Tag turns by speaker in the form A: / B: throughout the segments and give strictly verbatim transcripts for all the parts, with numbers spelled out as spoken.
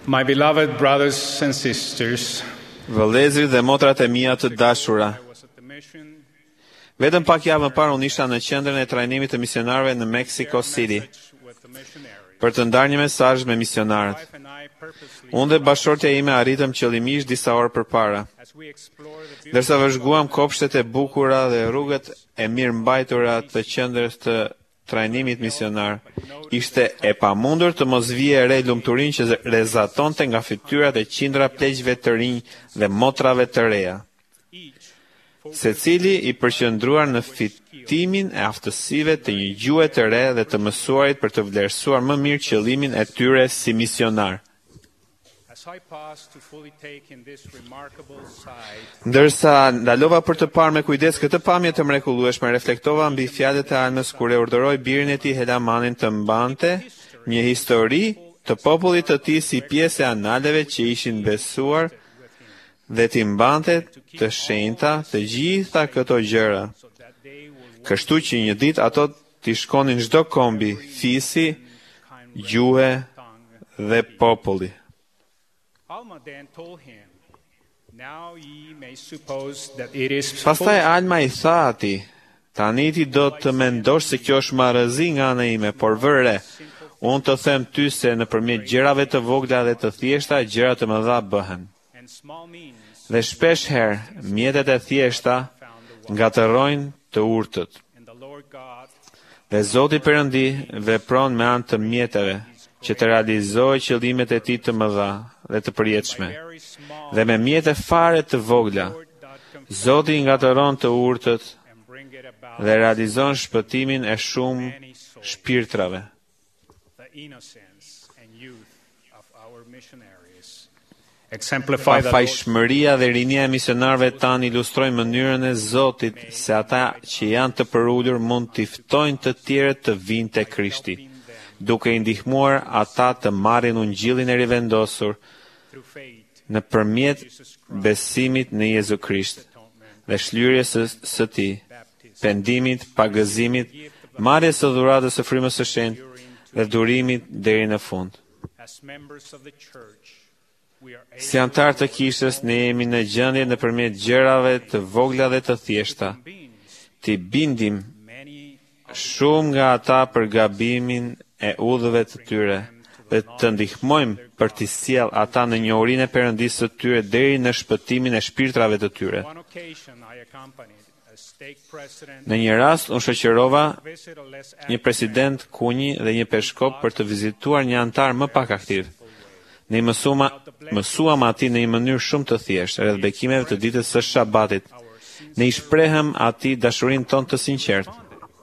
A: My beloved brothers and sisters,
B: Vëllezërit dhe motrat e mia të dashura,
A: I was at the mission.
B: vetëm pak javë më parë unë isha në qendrën e trajnimit të misionarëve në Mexico City
A: With the missionaries.
B: për të ndarë një mesazh me misionarët.
A: Wife and I purposely,
B: Unë dhe bashortja ime arritëm qëllimisht disa orë përpara,
A: as we explore the
B: ndërsa
A: beautiful
B: vëzhguam kopshtet e bukura dhe rrugët e mirë mbajtura të qendrës të trajnimit misionar, ishte e pamundur të mos vije re lumturinë që rezatonte nga fytyrat e qindra pleqve të rinj dhe motrave të reja, secili i përqendruar në fitimin e aftësive të një gjuhë të re dhe të mësuarit për të vlerësuar më mirë qëllimin e tyre si misionar.
A: As I paused to fully take in this remarkable sight,
B: Ndërsa ndalova për të parë me kujdes këtë pamje të mrekullueshme, reflektova mbi fjalët e Almës kur e urdhëroi birin e tij Helamanin të mbante një histori të popullit të tij si pjesë e analeve që ishin besuar dhe t'i mbante të shenjta të gjitha këto gjëra.
A: so that they will
B: Kështu që një ditë ato t'i shkonin çdo kombi, fisi, gjuhë dhe populli.
A: Alma then told him, now ye may suppose that it is
B: Pastaj Alma i tha atij, tani ti do të mendosh se kjo është marrëzi nga ana ime, por vëre, unë të them ty se nëpërmjet gjërave të vogla dhe të thjeshta, gjëra të mëdha bëhen.
A: and small means
B: Dhe shpesh herë, mjetet e thjeshta ngatërrojnë të urtët.
A: and the Lord God
B: Dhe Zoti Perëndi vepron me anë të mjeteve që të realizojë qëllimet e tij të mëdha dhe të përjetshme.
A: very small
B: Dhe me mjete fare të vogla,
A: Lord that can
B: Zoti ngatëron të urtët
A: and bring it about
B: dhe realizon shpëtimin e shumë
A: many souls,
B: shpirtrave.
A: the innocence and youth of our missionaries. Exemplify the Lord
B: Pafajshmëria dhe rinia e misionarëve tanë ilustrojnë mënyrën e Zotit se ata që janë të përullur mund t'i ftojnë të tjerët të vinë te Krishti, duke i ndihmuar ata të marrin ungjillin e rivendosur
A: through faith,
B: nëpërmjet besimit në Jezu Krisht dhe shlyrjes së, së Tij, pendimit, pagëzimit, marrjes së dhuratës së frymës së shenjtë dhe durimit deri në fund.
A: as members of the church, we are
B: Si antar të kishës, ne jemi në gjendje nëpërmjet gjërave të vogla dhe të thjeshta,
A: beings,
B: t'i bindim
A: many
B: shumë nga ata për gabimin e udhëve të tyre dhe të ndihmojmë për t'i sjell ata në njohurinë e Perëndisë së tyre deri në shpëtimin e shpirtrave të tyre.
A: one occasion I accompanied a stake president
B: Në një rast, unë shoqërova
A: visit a less
B: një president kunji dhe një peshkop për të vizituar një antar më pak aktiv. Ne i mësuam, mësuam atij në një mënyrë shumë të thjeshtë, rreth bekimeve të ditës së Shabatit. Ne i shprehëm atij dashurinë tonë të sinqertë.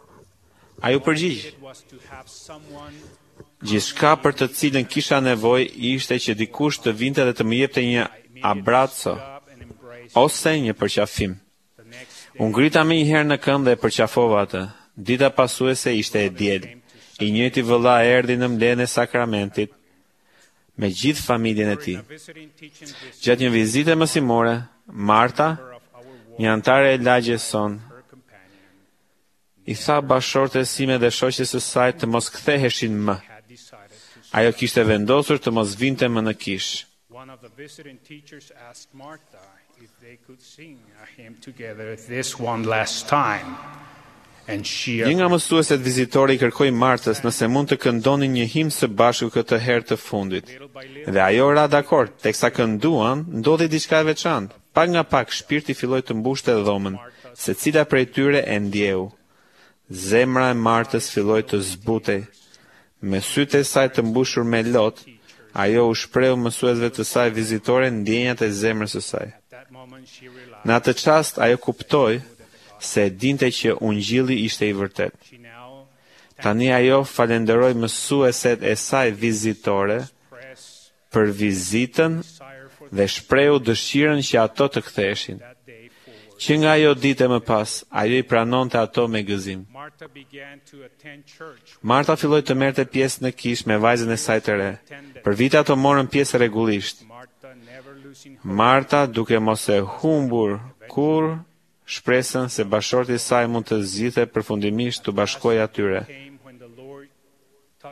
B: Ai u përgjigj.
A: it was to have someone
B: Gjithçka për të cilën kisha nevojë ishte që dikush të vinte dhe të më jepte një abrazo
A: up and embrace
B: ose një përqafim.
A: the next
B: Unë ngrita më një herë në këmbë dhe e përqafova atë. Dita pasuese ishte e diel. I njëjti vëlla erdhi në mbledhjen e sakramentit me gjithë familjen e tij.
A: a visiting teaching visit
B: Gjatë një vizite mësimore, Marta,
A: of our walk,
B: një antare e lagjes son,
A: her companion
B: i tha bashortes sime dhe shoqes së saj të mos ktheheshin më.
A: had decided to
B: Ajo kishte vendosur të mos vinte më në kish.
A: one of the visiting teachers asked Martha if they could sing a hymn together this one last time, and she
B: Një nga mësueset vizitori i kërkoi Martës nëse mund të këndonin një him së bashku këtë herë të fundit.
A: little by little
B: Dhe ajo ra dakord, teksa kënduan, ndodhi diçka e veçantë. Pak nga pak shpirti filloi të mbushte dhomën, secila prej tyre e ndjeu. Zemra e Martës filloi të zbutej. Me sytë e saj të mbushur me lot, ajo u shpreu mësuesve të saj vizitore ndjenjat e zemrës së saj.
A: at that moment she realized
B: Në atë çast ajo kuptoi se e dinte që ungjilli ishte i vërtet.
A: she now
B: Tani ajo falenderoi mësueset e saj vizitore
A: pressed
B: për vizitën
A: desire for
B: dhe shpreu dëshirën që ato të ktheheshin.
A: that day forward.
B: Që nga ajo ditë e më pas, ajo i pranonte ato me gëzim.
A: Martha began to attend church.
B: Marta filloi të merrte pjesë në kish me vajzën e saj të re. Për vite ato morën pjesë rregullisht.
A: Martha never losing hope.
B: Marta, duke mos e humbur kur shpresën se bashorti i saj mund të zgjidhte përfundimisht të bashkojë atyre.
A: Came when the Lord touched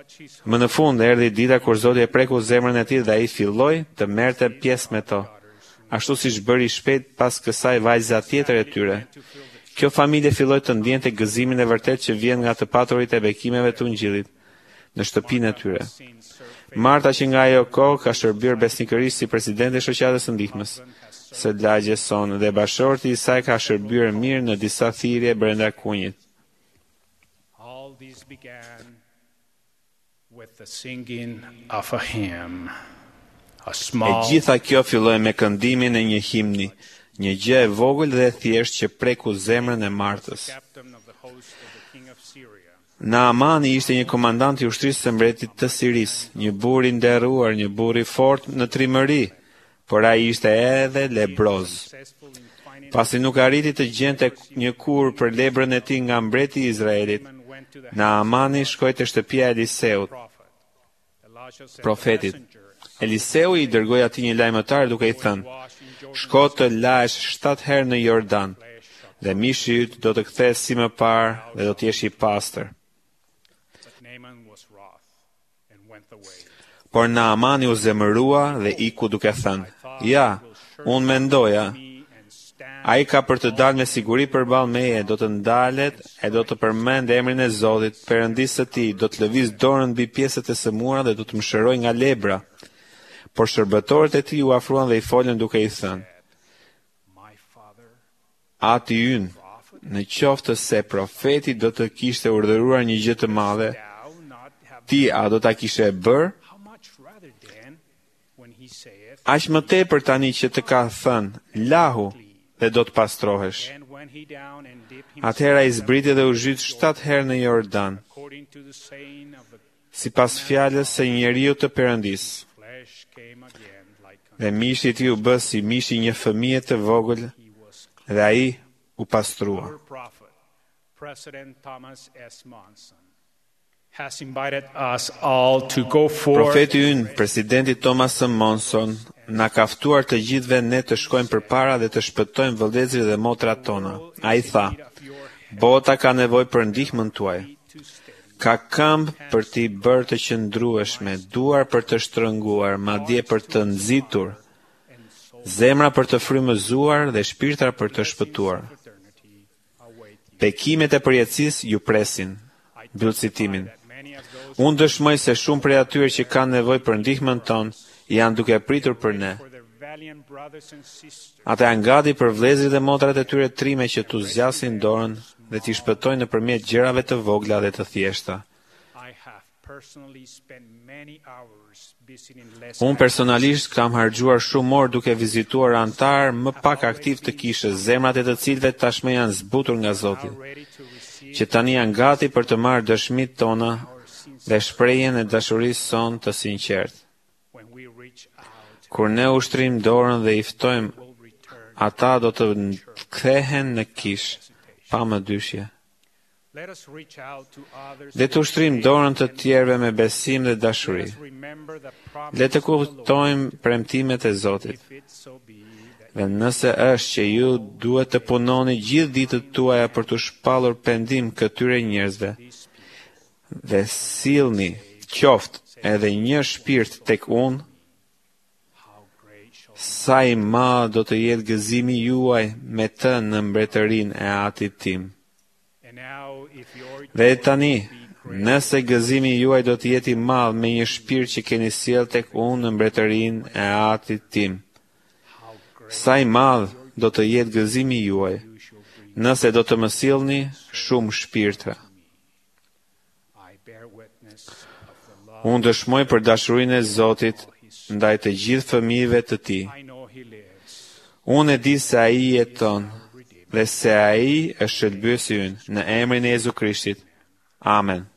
B: Më në fund erdhi dita kur Zoti e preku zemrën e tij dhe ai filloi të merrte pjesë me to, ashtu siç bëri shpejt pas kësaj vajza tjetër e tyre. Kjo familje filloi të ndjente gëzimin e vërtet që vjen nga të paturit e bekimeve të Ungjillit në shtëpinë e tyre. Marta, që nga ajo kohë ka shërbyer besnikërisht si presidente e shoqatës së ndihmës së lagjes sonë dhe bashorti i saj ka shërbyer mirë në disa thirrje brenda kunjit.
A: All these began with the singing of a hymn, a
B: E
A: small
B: gjitha kjo filloi me këndimin e një himni, një gjë e vogël dhe e thjeshtë që preku zemrën e Martës.
A: captain of the host of the king of Syria.
B: Naamani ishte një komandant i ushtrisë së mbretit të Sirisë, një burr i nderuar, një burr i fortë në trimëri, por ai ishte edhe lebroz.
A: Successful in finding
B: Pasi nuk arriti të gjente një kur për lebrën e tij nga mbreti i Izraelit,
A: and went to the
B: Naamani shkoi te shtëpia e Eliseut,
A: prophet. Elijah sent
B: profetit.
A: a messenger,
B: Eliseu i dërgoi atij një lajmëtar duke i thënë:
A: wash in Jordan,
B: "Shko të lahesh shtatë herë në Jordan, dhe mishi yt do të kthehet si më parë dhe do të jesh i pastër."
A: but Naaman was wroth and went away.
B: Por Naamani u zemërua dhe iku duke thënë: "Ja, unë mendoja,
A: Me and stand
B: ai ka për të dalë me siguri përballë meje, do të ndalet e do të përmend emrin e Zotit, Perëndisë së tij, do të lëviz dorën mbi pjesët e sëmura dhe do të mshërojë nga lebra." Por shërbëtorët e tij u afruan dhe i folën duke i thënë:
A: my father
B: "Ati ynë, në qoftë se profeti do të kishte urdhëruar një gjë të madhe,
A: thou not have
B: ti a do ta kishe bërë?
A: how much rather then when he saith
B: Aq më tepër tani që të ka thënë, lahu dhe do të pastrohesh."
A: and when he down and dipped
B: Atëhera i
A: himself
B: zbriti dhe u zhyt shtatë herë në Jordan,
A: according to the saying of the
B: sipas fjalës së njeriu të Perëndisë.
A: flesh came again like unto
B: Dhe mishi i tij u bë si mishi një fëmije të vogël
A: he was
B: dhe ai u pastrua.
A: Our prophet, President Thomas S. Monson, has invited us all to go forth
B: Profeti ynë, presidenti Thomas S. Monson, na ka ftuar të gjithëve ne të shkojmë përpara dhe të shpëtojmë vëllezërit dhe motrat tona. Ai tha:
A: of your
B: "Bota ka nevojë për ndihmën tuaj.
A: to stay.
B: Ka këmbë për t'i bërë të qëndrueshme, duar për të shtrënguar, madje për të nxitur, zemra për të frymëzuar dhe shpirtra për të shpëtuar.
A: Eternity await you.
B: Bekimet e përjetësisë ju presin." Mbyll citimin.
A: That many of those
B: Unë dëshmoj se shumë prej atyre që kanë nevojë për ndihmën tonë janë duke pritur për ne.
A: for their valiant brothers and sisters
B: Ata janë gati për vëllezërit dhe motrat e tyre trime që t'u zgjasin dorën dhe t'i shpëtojnë nëpërmjet gjërave të vogla dhe të thjeshta.
A: I have personally spent many hours visiting less
B: Unë personalisht kam harxuar shumë orë duke vizituar antar më pak aktiv të kishës, zemrat e të cilëve tashmë janë zbutur nga Zoti,
A: ready to receive
B: që tani janë gati për të marrë dëshmitë tona dhe shprehjen e dashurisë sonë të sinqertë.
A: when we reach out
B: Kur ne ushtrim dorën dhe i ftojmë,
A: will return.
B: ata do të kthehen në kishë, pa më dyshje.
A: Let us reach out to others.
B: Le të ushtrim dorën të tjerëve me besim dhe dashuri.
A: Let us remember the promise
B: Le të
A: of the Lord.
B: kuptojmë premtimet e Zotit.
A: If it so be that
B: Dhe nëse është që ju duhet të punoni gjithë ditët tuaja për të shpallur pendim këtyre njerëzve,
A: these people
B: dhe sillni qoftë edhe një shpirt tek unë,
A: how great shall
B: sa i madh do të jetë gëzimi juaj me të në mbretërinë e Atit tim.
A: and now if your
B: Dhe
A: joy
B: tani,
A: be great,
B: nëse gëzimi juaj do të jetë i madh me një shpirt që keni sjell tek unë në mbretërinë e Atit tim,
A: how great
B: sa i madh do të jetë gëzimi juaj,
A: you shall bring.
B: nëse do të më sillni shumë shpirtra.
A: I bear witness of the love
B: Unë dëshmoj për dashurinë e Zotit ndaj të gjithë fëmijëve të tij.
A: I know he lives.
B: Unë e di se ai jeton dhe se ai është shëlbyesi ynë në emrin e Jezu Krishtit. Amen.